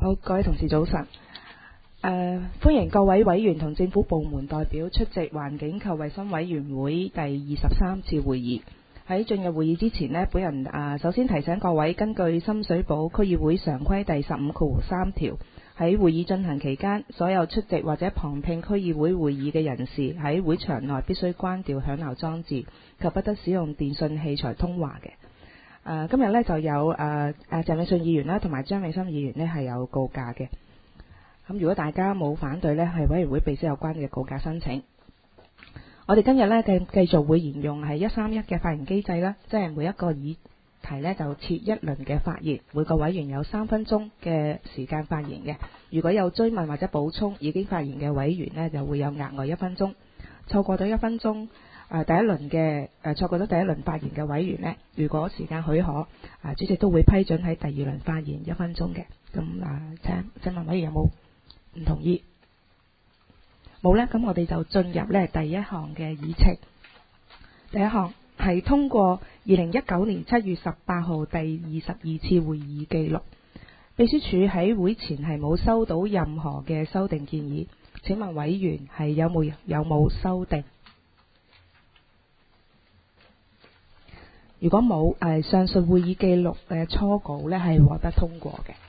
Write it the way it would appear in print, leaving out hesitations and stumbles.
好，各位同事早晨。歡迎各位委員同政府部門代表出席環境及衛生委員會第23次會議。喺進入會議之前呢，本人首先提醒各位，根據深水埗區議會常規第15.3條，喺會議進行期間，所有出席或者旁聽區議會會議嘅人士喺會場內必須關掉響鬧裝置，及不得使用電訊器材通話嘅。今日呢就有鄭泳舜議員啦，同埋張美心議員呢係有告假嘅。咁如果大家冇反對呢，係委員會備悉有關嘅告假申請。我哋今日呢繼續會沿用係131嘅發言機制啦，即係每一個議題呢就設一輪嘅發言，每個委員有3分鐘嘅時間發言嘅。如果有追問或者補充已經發言嘅委員呢，就會有額外1分鐘。錯過咗1分鐘錯過咗第一輪發言嘅委員呢，如果時間許可，主席都會批准喺第二輪發言1分鐘嘅。咁請問委員有冇唔同意？冇呢，咁我哋就進入呢第一項嘅議程。第一項係通過2019年7月18號第22次會議記錄。秘書處喺會前係冇收到任何嘅修訂建議。請問委員係有冇修訂？如果冇，上述會議記錄嘅初稿呢係獲得通過嘅。